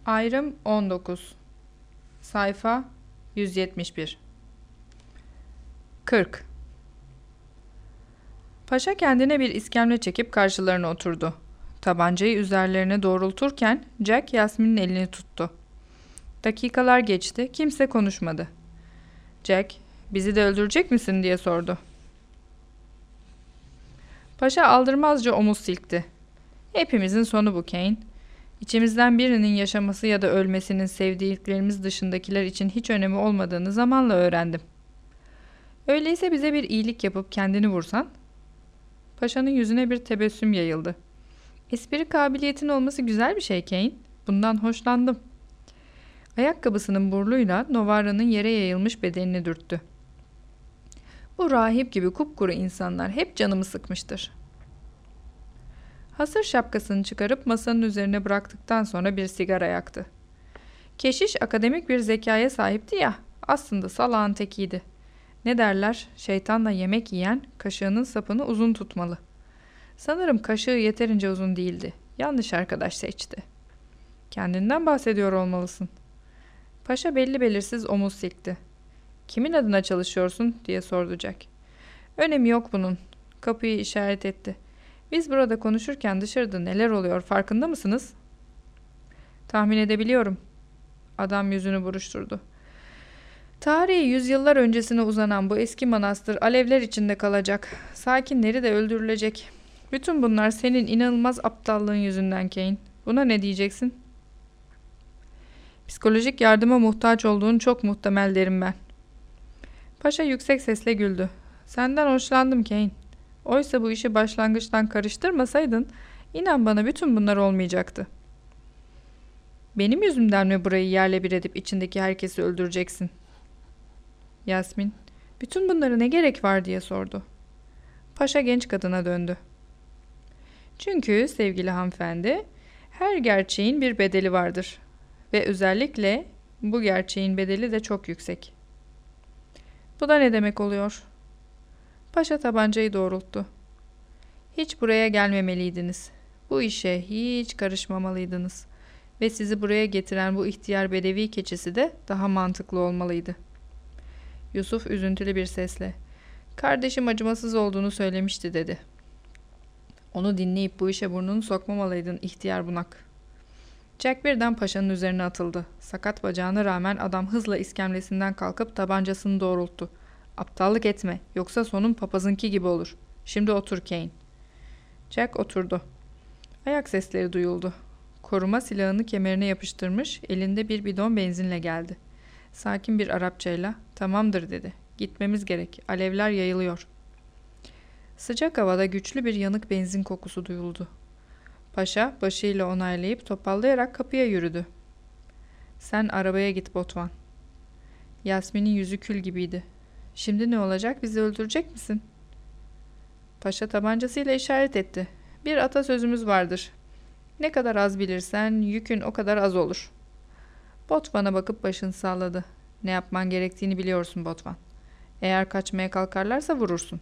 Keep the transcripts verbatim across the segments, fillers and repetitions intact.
Ayrım on dokuz. Sayfa yüz yetmiş bir. kırk. Paşa kendine bir iskemle çekip karşılarına oturdu. Tabancayı üzerlerine doğrulturken Jack Yasmin'in elini tuttu. Dakikalar geçti, kimse konuşmadı. Jack, "Bizi de öldürecek misin?" diye sordu. Paşa aldırmazca omuz silkti. "Hepimizin sonu bu Kane. İçimizden birinin yaşaması ya da ölmesinin sevdiklerimiz dışındakiler için hiç önemi olmadığını zamanla öğrendim. Öyleyse bize bir iyilik yapıp kendini vursan?" Paşanın yüzüne bir tebessüm yayıldı. "Espri kabiliyetin olması güzel bir şey Kane. Bundan hoşlandım." Ayakkabısının burluyla Novara'nın yere yayılmış bedenini dürttü. "Bu rahip gibi kupkuru insanlar hep canımı sıkmıştır." Hasır şapkasını çıkarıp masanın üzerine bıraktıktan sonra bir sigara yaktı. Keşiş akademik bir zekaya sahipti ya, aslında salağın tekiydi. Ne derler, şeytanla yemek yiyen kaşığının sapını uzun tutmalı. Sanırım kaşığı yeterince uzun değildi. Yanlış arkadaş seçti. "Kendinden bahsediyor olmalısın." Paşa belli belirsiz omuz silkti. "Kimin adına çalışıyorsun?" diye sordu Jack. "Önemi yok bunun." Kapıyı işaret etti. "Biz burada konuşurken dışarıda neler oluyor farkında mısınız?" "Tahmin edebiliyorum." Adam yüzünü buruşturdu. "Tarihi yüzyıllar öncesine uzanan bu eski manastır alevler içinde kalacak. Sakinleri de öldürülecek. Bütün bunlar senin inanılmaz aptallığın yüzünden Kane. Buna ne diyeceksin?" "Psikolojik yardıma muhtaç olduğun çok muhtemel derim ben." Paşa yüksek sesle güldü. "Senden hoşlandım Kane. Oysa bu işi başlangıçtan karıştırmasaydın, inan bana bütün bunlar olmayacaktı." "Benim yüzümden mi burayı yerle bir edip içindeki herkesi öldüreceksin?" Yasmin, "Bütün bunlara ne gerek var?" diye sordu. Paşa genç kadına döndü. "Çünkü sevgili hanımefendi, her gerçeğin bir bedeli vardır. Ve özellikle bu gerçeğin bedeli de çok yüksek." "Bu da ne demek oluyor?" Paşa tabancayı doğrulttu. "Hiç buraya gelmemeliydiniz. Bu işe hiç karışmamalıydınız. Ve sizi buraya getiren bu ihtiyar bedevi keçisi de daha mantıklı olmalıydı." Yusuf üzüntülü bir sesle, "Kardeşim acımasız olduğunu söylemişti." dedi. "Onu dinleyip bu işe burnunu sokmamalıydın ihtiyar bunak." Jack birden paşanın üzerine atıldı. Sakat bacağına rağmen adam hızla iskemlesinden kalkıp tabancasını doğrulttu. "Aptallık etme, yoksa sonun papazınki gibi olur. Şimdi otur Kane." Jack oturdu. Ayak sesleri duyuldu. Koruma silahını kemerine yapıştırmış, elinde bir bidon benzinle geldi. Sakin bir Arapçayla, "Tamamdır." dedi. "Gitmemiz gerek. Alevler yayılıyor." Sıcak havada güçlü bir yanık benzin kokusu duyuldu. Paşa başıyla onaylayıp topallayarak kapıya yürüdü. "Sen arabaya git Botvan." Yasmin'in yüzü kül gibiydi. "Şimdi ne olacak? Bizi öldürecek misin?" Paşa tabancasıyla işaret etti. "Bir atasözümüz vardır. Ne kadar az bilirsen yükün o kadar az olur." Botvan'a bakıp başını salladı. "Ne yapman gerektiğini biliyorsun Botvan. Eğer kaçmaya kalkarlarsa vurursun."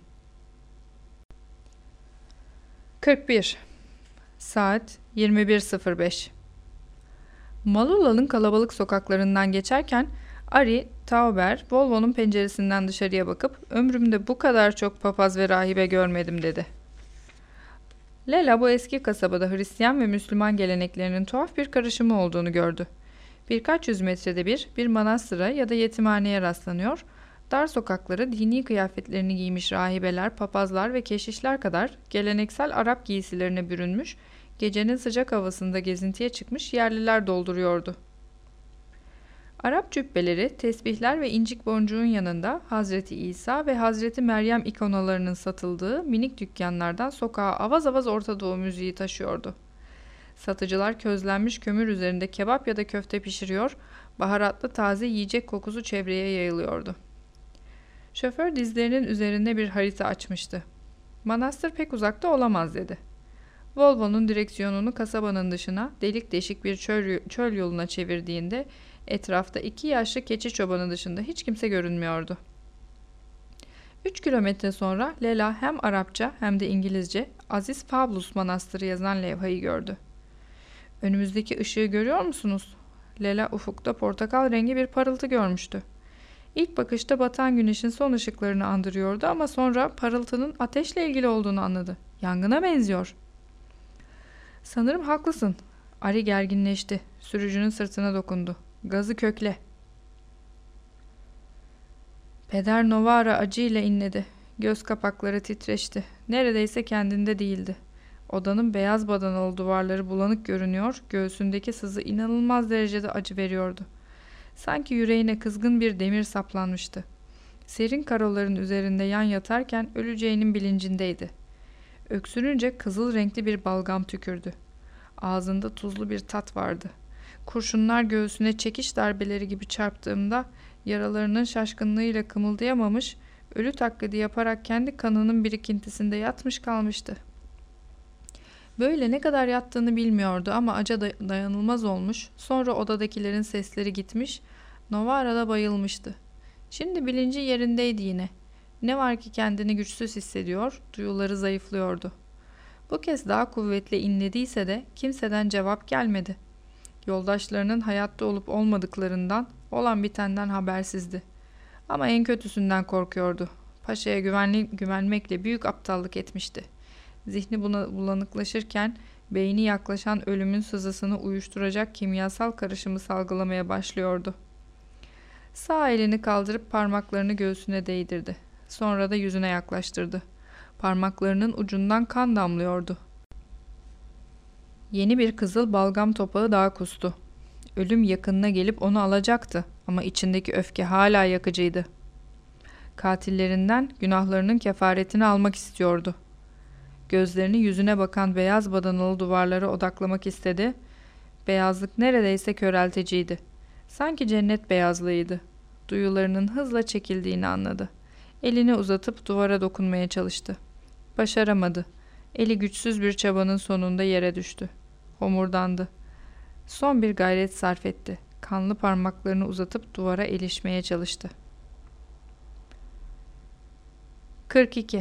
kırk bir. Saat yirmi bir sıfır beş. Malula'nın kalabalık sokaklarından geçerken Ari Tauber Volvo'nun penceresinden dışarıya bakıp "Ömrümde bu kadar çok papaz ve rahibe görmedim." dedi. Lela bu eski kasabada Hristiyan ve Müslüman geleneklerinin tuhaf bir karışımı olduğunu gördü. Birkaç yüz metrede bir, bir manastıra ya da yetimhaneye rastlanıyor, dar sokakları dini kıyafetlerini giymiş rahibeler, papazlar ve keşişler kadar geleneksel Arap giysilerine bürünmüş, gecenin sıcak havasında gezintiye çıkmış yerliler dolduruyordu. Arap cübbeleri, tesbihler ve incik boncuğun yanında Hazreti İsa ve Hazreti Meryem ikonalarının satıldığı minik dükkanlardan sokağa avaz avaz Orta Doğu müziği taşıyordu. Satıcılar közlenmiş kömür üzerinde kebap ya da köfte pişiriyor, baharatlı taze yiyecek kokusu çevreye yayılıyordu. Şoför dizlerinin üzerinde bir harita açmıştı. "Manastır pek uzakta olamaz." dedi. Volvo'nun direksiyonunu kasabanın dışına delik deşik bir çöl, çöl yoluna çevirdiğinde etrafta iki yaşlı keçi çobanı dışında hiç kimse görünmüyordu. Üç kilometre sonra Lela hem Arapça hem de İngilizce Aziz Fablus Manastırı yazan levhayı gördü. "Önümüzdeki ışığı görüyor musunuz?" Lela ufukta portakal rengi bir parıltı görmüştü. İlk bakışta batan güneşin son ışıklarını andırıyordu ama sonra parıltının ateşle ilgili olduğunu anladı. Yangına benziyor. Sanırım haklısın. Ari gerginleşti. Sürücünün sırtına dokundu. Gazı kökle. Peder Novara acıyla inledi. Göz kapakları titreşti. Neredeyse kendinde değildi. Odanın beyaz badanalı duvarları bulanık görünüyor, göğsündeki sızı inanılmaz derecede acı veriyordu. Sanki yüreğine kızgın bir demir saplanmıştı. Serin karoların üzerinde yan yatarken öleceğinin bilincindeydi. Öksürünce kızıl renkli bir balgam tükürdü. Ağzında tuzlu bir tat vardı. Kurşunlar göğsüne çekiş darbeleri gibi çarptığımda yaralarının şaşkınlığıyla kımıldayamamış, ölü taklidi yaparak kendi kanının birikintisinde yatmış kalmıştı. Böyle ne kadar yattığını bilmiyordu ama acı dayanılmaz olmuş, sonra odadakilerin sesleri gitmiş, Novara da bayılmıştı. Şimdi bilinci yerindeydi yine. Ne var ki kendini güçsüz hissediyor, duyuları zayıflıyordu. Bu kez daha kuvvetli inlediyse de kimseden cevap gelmedi. Yoldaşlarının hayatta olup olmadıklarından, olan bitenden habersizdi. Ama en kötüsünden korkuyordu. Paşa'ya güvenli, güvenmekle büyük aptallık etmişti. Zihni buna bulanıklaşırken beyni yaklaşan ölümün sızısını uyuşturacak kimyasal karışımı salgılamaya başlıyordu. Sağ elini kaldırıp parmaklarını göğsüne değdirdi. Sonra da yüzüne yaklaştırdı. Parmaklarının ucundan kan damlıyordu. Yeni bir kızıl balgam topağı daha kustu. Ölüm yakınına gelip onu alacaktı ama içindeki öfke hala yakıcıydı. Katillerinden günahlarının kefaretini almak istiyordu. Gözlerini yüzüne bakan beyaz badanalı duvarlara odaklamak istedi. Beyazlık neredeyse körelteciydi. Sanki cennet beyazlığıydı. Duyularının hızla çekildiğini anladı. Elini uzatıp duvara dokunmaya çalıştı. Başaramadı. Eli güçsüz bir çabanın sonunda yere düştü. Homurdandı. Son bir gayret sarf etti. Kanlı parmaklarını uzatıp duvara ilişmeye çalıştı. kırk iki.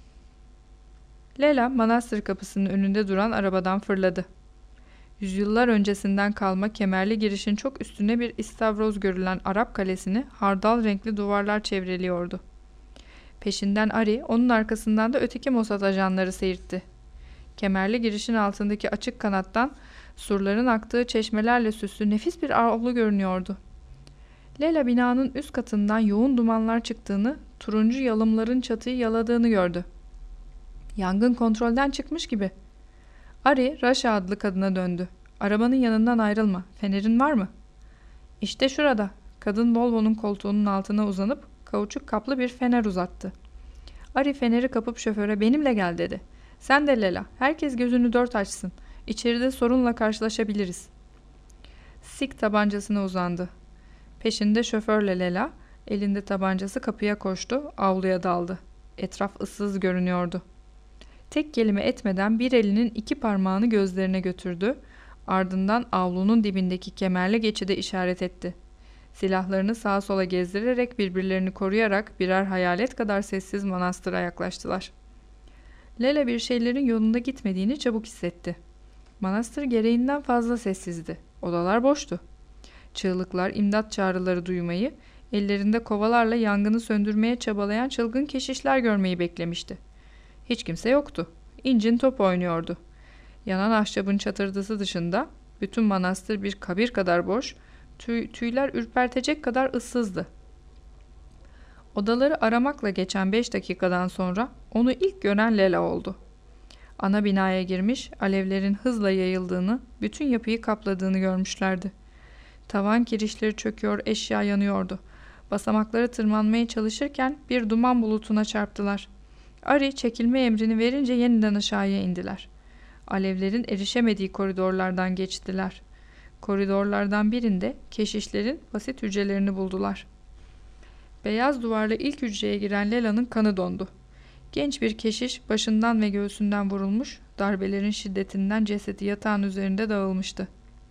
Lela manastır kapısının önünde duran arabadan fırladı. Yüzyıllar öncesinden kalma kemerli girişin çok üstüne bir istavroz görülen Arap kalesini hardal renkli duvarlar çevreliyordu. Peşinden Ari, onun arkasından da öteki Mossad ajanları seyirtti. Kemerli girişin altındaki açık kanattan surların aktığı çeşmelerle süslü nefis bir avlu görünüyordu. Lela binanın üst katından yoğun dumanlar çıktığını, turuncu yalımların çatıyı yaladığını gördü. Yangın kontrolden çıkmış gibi. Ari, Rasha adlı kadına döndü. Arabanın yanından ayrılma. Fenerin var mı? İşte şurada. Kadın Volvo'nun koltuğunun altına uzanıp kauçuk kaplı bir fener uzattı. Ari feneri kapıp şoföre benimle gel dedi. Sen de Lela. Herkes gözünü dört açsın. İçeride sorunla karşılaşabiliriz. Sik tabancasına uzandı. Peşinde şoförle Lela, elinde tabancası kapıya koştu, avluya daldı. Etraf ıssız görünüyordu. Tek kelime etmeden bir elinin iki parmağını gözlerine götürdü, ardından avlunun dibindeki kemerli geçide işaret etti. Silahlarını sağa sola gezdirerek birbirlerini koruyarak birer hayalet kadar sessiz manastıra yaklaştılar. Lela bir şeylerin yolunda gitmediğini çabuk hissetti. Manastır gereğinden fazla sessizdi. Odalar boştu. Çığlıklar, imdat çağrıları duymayı, ellerinde kovalarla yangını söndürmeye çabalayan çılgın keşişler görmeyi beklemişti. Hiç kimse yoktu. İncin top oynuyordu. Yanan ahşabın çatırdısı dışında bütün manastır bir kabir kadar boş, tüy, tüyler ürpertecek kadar ıssızdı. Odaları aramakla geçen beş dakikadan sonra onu ilk gören Lela oldu. Ana binaya girmiş, alevlerin hızla yayıldığını, bütün yapıyı kapladığını görmüşlerdi. Tavan kirişleri çöküyor, eşya yanıyordu. Basamaklara tırmanmaya çalışırken bir duman bulutuna çarptılar. Ari çekilme emrini verince yeniden aşağıya indiler. Alevlerin erişemediği koridorlardan geçtiler. Koridorlardan birinde keşişlerin basit hücrelerini buldular. Beyaz duvarlı ilk hücreye giren Lela'nın kanı dondu. Genç bir keşiş başından ve göğsünden vurulmuş, darbelerin şiddetinden cesedi yatağın üzerinde dağılmıştı.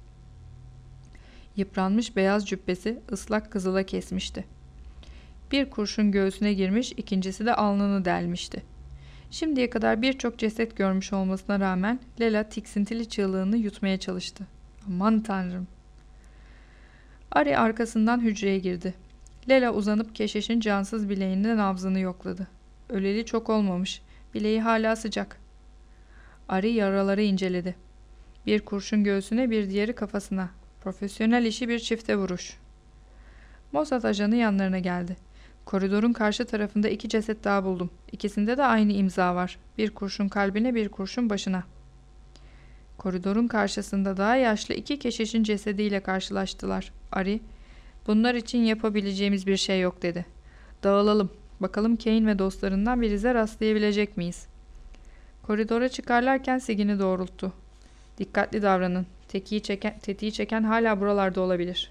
Yıpranmış beyaz cübbesi ıslak kızıla kesmişti. Bir kurşun göğsüne girmiş, ikincisi de alnını delmişti. Şimdiye kadar birçok ceset görmüş olmasına rağmen Lela tiksintili çığlığını yutmaya çalıştı. Aman tanrım! Ari arkasından hücreye girdi. Lela uzanıp keşişin cansız bileğinin nabzını yokladı. Öleli çok olmamış. Bileği hala sıcak. Ari yaraları inceledi. Bir kurşun göğsüne, bir diğeri kafasına. Profesyonel işi bir çifte vuruş. Mossad ajanı yanlarına geldi. Koridorun karşı tarafında iki ceset daha buldum. İkisinde de aynı imza var. Bir kurşun kalbine, bir kurşun başına. Koridorun karşısında daha yaşlı iki keşişin cesediyle karşılaştılar. Ari, bunlar için yapabileceğimiz bir şey yok dedi. Dağılalım. Bakalım Kane ve dostlarından bir ize rastlayabilecek miyiz? Koridora çıkarlarken sigini doğrulttu. Dikkatli davranın. Tetiği çeken, tetiği çeken hala buralarda olabilir.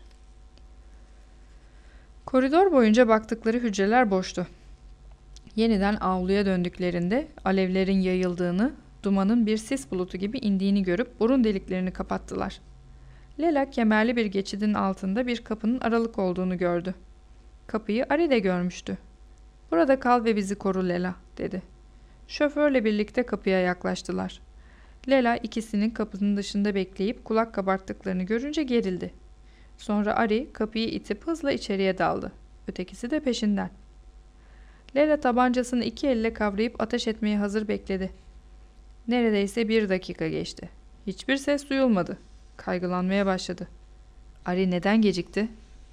Koridor boyunca baktıkları hücreler boştu. Yeniden avluya döndüklerinde alevlerin yayıldığını, dumanın bir sis bulutu gibi indiğini görüp burun deliklerini kapattılar. Lela kemerli bir geçidin altında bir kapının aralık olduğunu gördü. Kapıyı Ari de görmüştü. "Burada kal ve bizi koru Lela," dedi. Şoförle birlikte kapıya yaklaştılar. Lela ikisinin kapının dışında bekleyip kulak kabarttıklarını görünce gerildi. Sonra Ari kapıyı itip hızla içeriye daldı. Ötekisi de peşinden. Lela tabancasını iki elle kavrayıp ateş etmeye hazır bekledi. Neredeyse bir dakika geçti. Hiçbir ses duyulmadı. Kaygılanmaya başladı. Ari neden gecikti?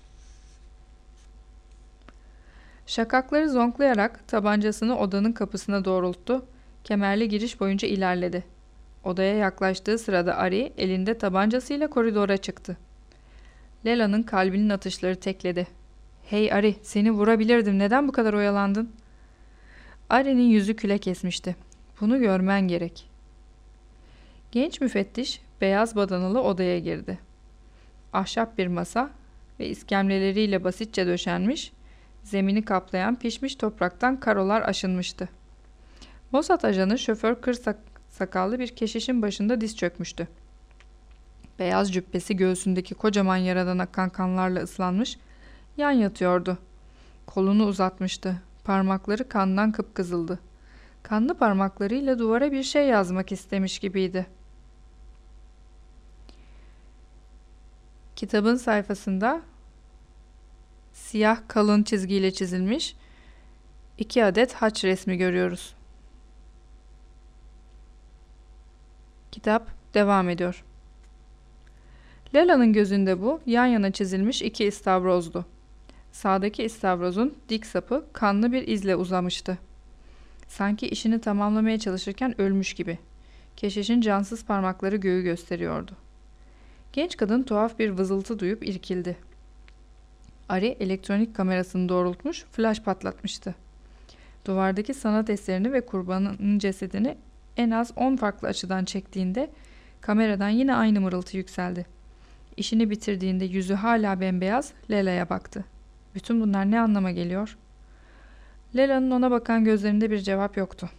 Şakakları zonklayarak tabancasını odanın kapısına doğrulttu. Kemerli giriş boyunca ilerledi. Odaya yaklaştığı sırada Ari elinde tabancasıyla koridora çıktı. Lela'nın kalbinin atışları tekledi. "Hey Ari, seni vurabilirdim. Neden bu kadar oyalandın?" Ari'nin yüzü küle kesmişti. "Bunu görmen gerek." Genç müfettiş beyaz badanalı odaya girdi. Ahşap bir masa ve iskemleleriyle basitçe döşenmiş, zemini kaplayan pişmiş topraktan karolar aşınmıştı. Mossad ajanı şoför kır sakallı bir keşişin başında diz çökmüştü. Beyaz cübbesi göğsündeki kocaman yaradan akan kanlarla ıslanmış, yan yatıyordu. Kolunu uzatmıştı. Parmakları kandan kıpkızıldı. Kanlı parmaklarıyla duvara bir şey yazmak istemiş gibiydi. Kitabın sayfasında siyah kalın çizgiyle çizilmiş iki adet haç resmi görüyoruz. Kitap devam ediyor. Lela'nın gözünde bu yan yana çizilmiş iki istavrozdu. Sağdaki istavrozun dik sapı kanlı bir izle uzamıştı. Sanki işini tamamlamaya çalışırken ölmüş gibi. Keşişin cansız parmakları göğü gösteriyordu. Genç kadın tuhaf bir vızıltı duyup irkildi. Ari elektronik kamerasını doğrultmuş, flash patlatmıştı. Duvardaki sanat eserini ve kurbanın cesedini en az on farklı açıdan çektiğinde kameradan yine aynı mırıltı yükseldi. İşini bitirdiğinde yüzü hala bembeyaz Lela'ya baktı. Bütün bunlar ne anlama geliyor? Lela'nın ona bakan gözlerinde bir cevap yoktu.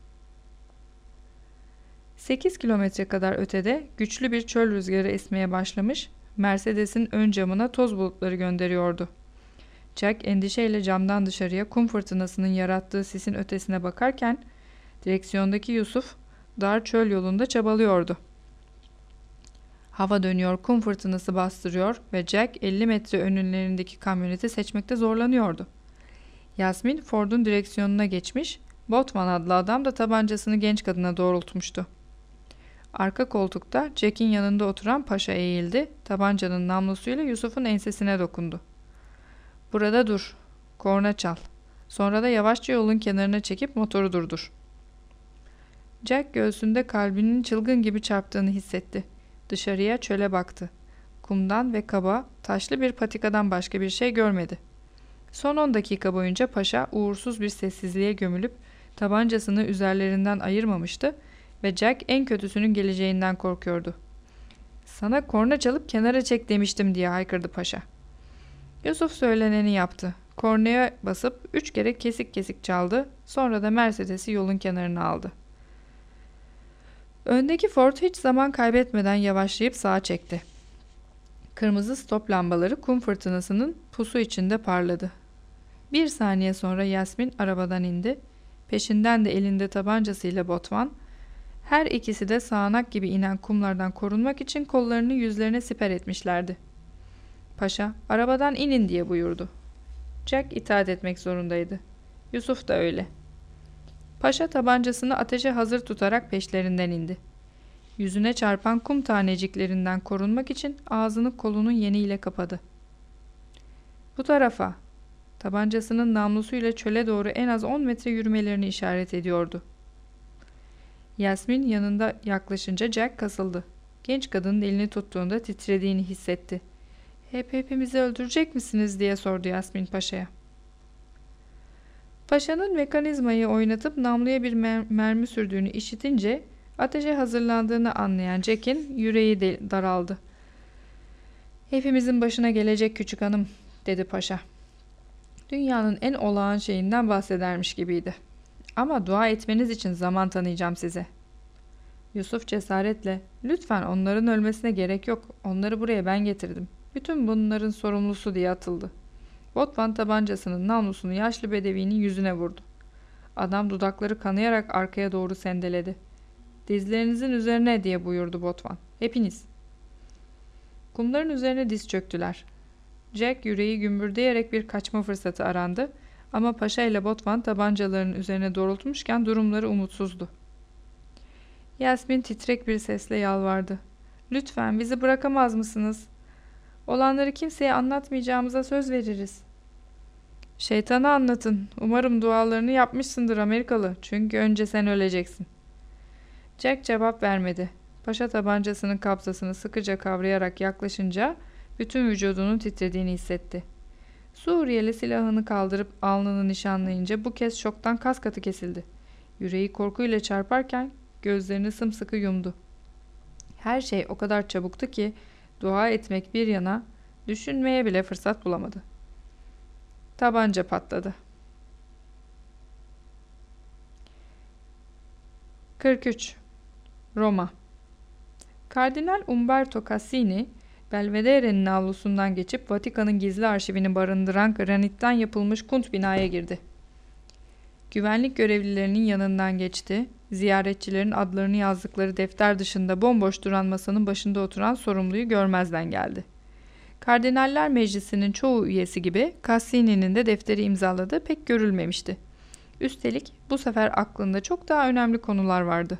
Sekiz kilometre kadar ötede güçlü bir çöl rüzgarı esmeye başlamış, Mercedes'in ön camına toz bulutları gönderiyordu. Jack endişeyle camdan dışarıya kum fırtınasının yarattığı sisin ötesine bakarken, direksiyondaki Yusuf dar çöl yolunda çabalıyordu. Hava dönüyor, kum fırtınası bastırıyor ve Jack elli metre önlerindeki kamyoneti seçmekte zorlanıyordu. Yasmin Ford'un direksiyonuna geçmiş, Botman adlı adam da tabancasını genç kadına doğrultmuştu. Arka koltukta Jack'in yanında oturan paşa eğildi, tabancanın namlusuyla Yusuf'un ensesine dokundu. "Burada dur, korna çal. Sonra da yavaşça yolun kenarına çekip motoru durdur." Jack göğsünde kalbinin çılgın gibi çarptığını hissetti. Dışarıya, çöle baktı. Kumdan ve kaba, taşlı bir patikadan başka bir şey görmedi. Son on dakika boyunca paşa uğursuz bir sessizliğe gömülüp tabancasını üzerlerinden ayırmamıştı ve Jack en kötüsünün geleceğinden korkuyordu. "Sana korna çalıp kenara çek demiştim," diye haykırdı paşa. Yusuf söyleneni yaptı. Kornaya basıp üç kere kesik kesik çaldı, sonra da Mercedes'i yolun kenarına aldı. Öndeki Ford hiç zaman kaybetmeden yavaşlayıp sağa çekti. Kırmızı stop lambaları kum fırtınasının pusu içinde parladı. Bir saniye sonra Yasmin arabadan indi. Peşinden de elinde tabancasıyla Botman. Her ikisi de sağanak gibi inen kumlardan korunmak için kollarını yüzlerine siper etmişlerdi. Paşa, arabadan inin diye buyurdu. Jack itaat etmek zorundaydı. Yusuf da öyle. Paşa tabancasını ateşe hazır tutarak peşlerinden indi. Yüzüne çarpan kum taneciklerinden korunmak için ağzını kolunun yeniyle kapadı. Bu tarafa. Tabancasının namlusuyla çöle doğru en az on metre yürümelerini işaret ediyordu. Yasmin yanında yaklaşınca Jack kasıldı. Genç kadının elini tuttuğunda titrediğini hissetti. "Hep hepimizi öldürecek misiniz?" diye sordu Yasmin Paşa'ya. Paşa'nın mekanizmayı oynatıp namluya bir mer mermi sürdüğünü işitince ateşe hazırlandığını anlayan Jack'in yüreği daraldı. "Hepimizin başına gelecek küçük hanım," dedi Paşa. Dünyanın en olağan şeyinden bahsedermiş gibiydi. "Ama dua etmeniz için zaman tanıyacağım size." Yusuf cesaretle, "Lütfen onların ölmesine gerek yok. Onları buraya ben getirdim. Bütün bunların sorumlusu," diye atıldı. Botvan tabancasının namlusunu yaşlı bedevinin yüzüne vurdu. Adam dudakları kanayarak arkaya doğru sendeledi. "Dizlerinizin üzerine," diye buyurdu Botvan. "Hepiniz." Kumların üzerine diz çöktüler. Jack yüreği gümbürdeyerek bir kaçma fırsatı arandı ama Paşa ile Botvan tabancalarının üzerine doğrultmuşken durumları umutsuzdu. Yasmin titrek bir sesle yalvardı. "Lütfen bizi bırakamaz mısınız? Olanları kimseye anlatmayacağımıza söz veririz." "Şeytana anlatın. Umarım dualarını yapmışsındır Amerikalı. Çünkü önce sen öleceksin." Jack cevap vermedi. Paşa tabancasının kabzasını sıkıca kavrayarak yaklaşınca bütün vücudunun titrediğini hissetti. Suriyeli silahını kaldırıp alnını nişanlayınca bu kez şoktan kas katı kesildi. Yüreği korkuyla çarparken gözlerini sımsıkı yumdu. Her şey o kadar çabuktu ki dua etmek bir yana düşünmeye bile fırsat bulamadı. Tabanca patladı. kırk üç. Roma. Kardinal Umberto Cassini, Belvedere'nin avlusundan geçip Vatikan'ın gizli arşivini barındıran granitten yapılmış kunt binaya girdi. Güvenlik görevlilerinin yanından geçti. Ziyaretçilerin adlarını yazdıkları defter dışında bomboş duran masanın başında oturan sorumluyu görmezden geldi. Kardinaller Meclisi'nin çoğu üyesi gibi Cassini'nin de defteri imzaladığı pek görülmemişti. Üstelik bu sefer aklında çok daha önemli konular vardı.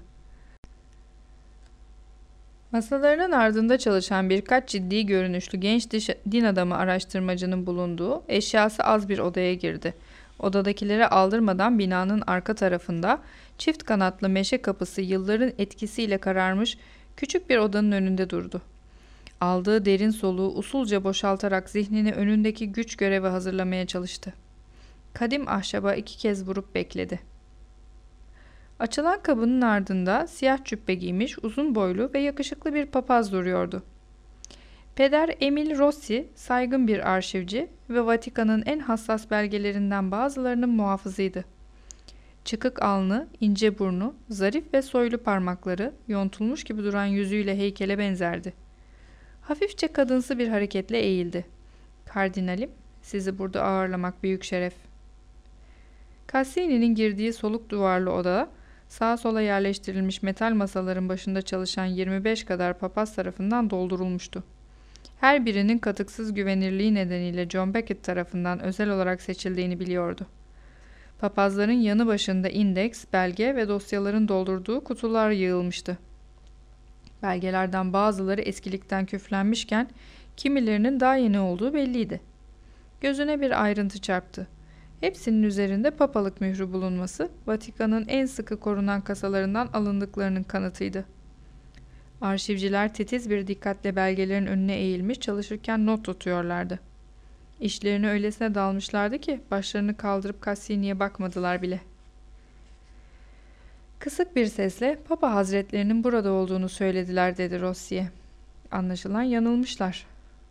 Masalarının ardında çalışan birkaç ciddi görünüşlü genç din adamı araştırmacının bulunduğu eşyası az bir odaya girdi. Odadakilere aldırmadan binanın arka tarafında çift kanatlı meşe kapısı yılların etkisiyle kararmış küçük bir odanın önünde durdu. Aldığı derin soluğu usulca boşaltarak zihnini önündeki güç görevi hazırlamaya çalıştı. Kadim ahşaba iki kez vurup bekledi. Açılan kabının ardında siyah cübbe giymiş uzun boylu ve yakışıklı bir papaz duruyordu. Peder Emil Rossi saygın bir arşivci ve Vatikan'ın en hassas belgelerinden bazılarının muhafızıydı. Çıkık alnı, ince burnu, zarif ve soylu parmakları, yontulmuş gibi duran yüzüyle heykele benzerdi. Hafifçe kadınsı bir hareketle eğildi. "Kardinalim, sizi burada ağırlamak büyük şeref." Cassini'nin girdiği soluk duvarlı oda, sağa sola yerleştirilmiş metal masaların başında çalışan yirmi beş kadar papaz tarafından doldurulmuştu. Her birinin katıksız güvenirliği nedeniyle John Becket tarafından özel olarak seçildiğini biliyordu. Papazların yanı başında indeks, belge ve dosyaların doldurduğu kutular yığılmıştı. Belgelerden bazıları eskilikten küflenmişken kimilerinin daha yeni olduğu belliydi. Gözüne bir ayrıntı çarptı. Hepsinin üzerinde papalık mührü bulunması, Vatikan'ın en sıkı korunan kasalarından alındıklarının kanıtıydı. Arşivciler titiz bir dikkatle belgelerin önüne eğilmiş çalışırken not tutuyorlardı. İşlerine öylesine dalmışlardı ki başlarını kaldırıp Cassini'ye bakmadılar bile. "Kısık bir sesle Papa Hazretlerinin burada olduğunu söylediler," dedi Rossi'ye. Anlaşılan yanılmışlar.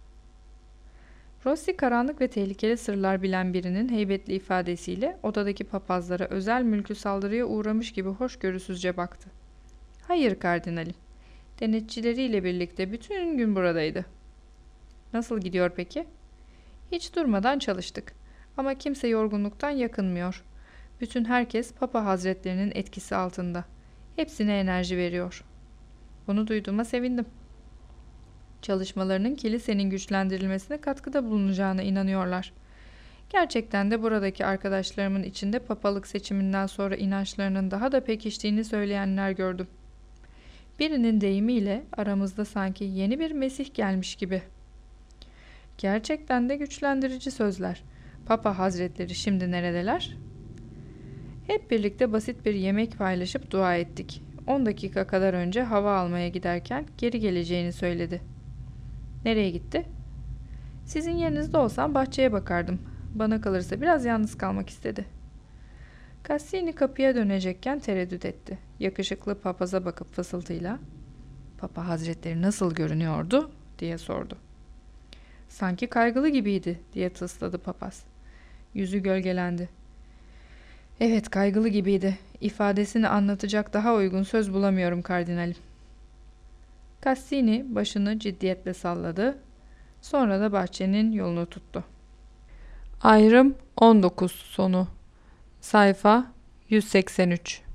Rossi karanlık ve tehlikeli sırlar bilen birinin heybetli ifadesiyle odadaki papazlara özel mülkü saldırıya uğramış gibi hoşgörüsüzce baktı. "Hayır kardinalim. Denetçileriyle birlikte bütün gün buradaydı." "Nasıl gidiyor peki?" "Hiç durmadan çalıştık. Ama kimse yorgunluktan yakınmıyor. Bütün herkes Papa Hazretlerinin etkisi altında. Hepsine enerji veriyor." "Bunu duyduğuma sevindim." Çalışmalarının kilisenin güçlendirilmesine katkıda bulunacağına inanıyorlar. Gerçekten de buradaki arkadaşlarımın içinde papalık seçiminden sonra inançlarının daha da pekiştiğini söyleyenler gördüm. Birinin deyimiyle aramızda sanki yeni bir Mesih gelmiş gibi. Gerçekten de güçlendirici sözler. Papa Hazretleri şimdi neredeler? Hep birlikte basit bir yemek paylaşıp dua ettik. On dakika kadar önce hava almaya giderken geri geleceğini söyledi. Nereye gitti? Sizin yerinizde olsam bahçeye bakardım. Bana kalırsa biraz yalnız kalmak istedi. Cassini kapıya dönecekken tereddüt etti. Yakışıklı papaza bakıp fısıltıyla "Papa Hazretleri nasıl görünüyordu?" diye sordu. "Sanki kaygılı gibiydi," diye tısladı papaz. Yüzü gölgelendi. "Evet, kaygılı gibiydi. İfadesini anlatacak daha uygun söz bulamıyorum kardinalim." Cassini başını ciddiyetle salladı. Sonra da bahçenin yolunu tuttu. Ayrım on dokuz sonu. Sayfa yüz seksen üç.